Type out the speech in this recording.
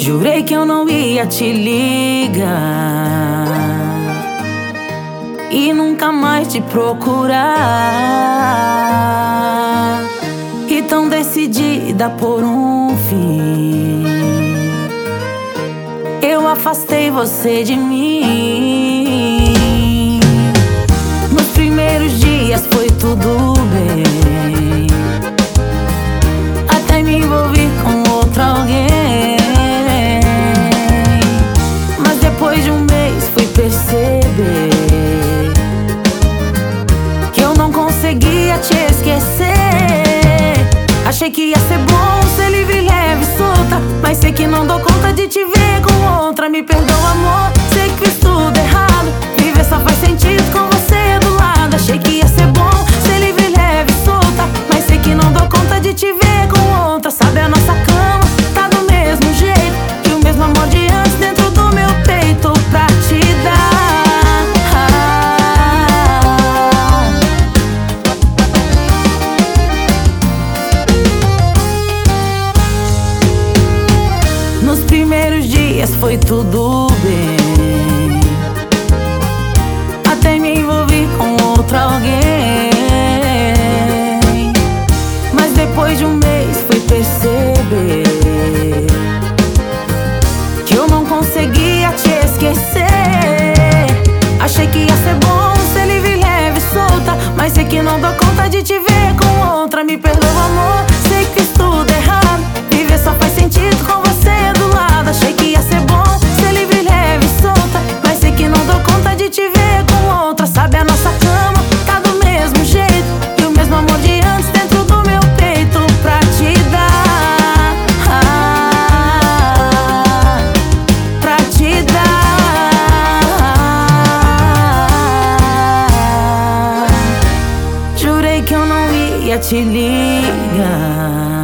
Jurei que eu não ia te ligar e nunca mais te procurar. E tão decidida por um fim, eu afastei você de mim. Nos primeiros dias foi tudo bem, até me envolvi com outro alguém. Mas depois de um mês fui perceber que eu não conseguia te esquecer. Achei que ia ser bom ser livre, leve, solta, mas sei que não dou conta de te ver com outra. Me perdoa, amor, sei que fiz tudo errado. Viver só faz sentido com você do lado. Achei que ia ser bom ser livre, leve, solta, mas sei que não dou conta de te ver com outra. Sabe, a nossa cama tá do mesmo jeito e o mesmo amor de antes dentro do meu peito pra te dar. Nos primeiros dias foi tudo bem, até me envolvi com outro alguém. Mas depois de um mês fui perceber que eu não conseguia te esquecer. Achei que ia ser bom ser livre, leve, solta, mas sei que não dou conta de te ver com outra. Me perdoa, amor, sei que fiz tudo errado. Viver só faz sentido com você do lado. Achei que ia ser bom ser livre, leve, solta, mas sei que não dou conta de te ver com outra. Sabe, a nossa cama tá do mesmo jeito e o mesmo amor de antes dentro do meu peito pra te dar, pra te dar. Jurei que eu não ia te ligar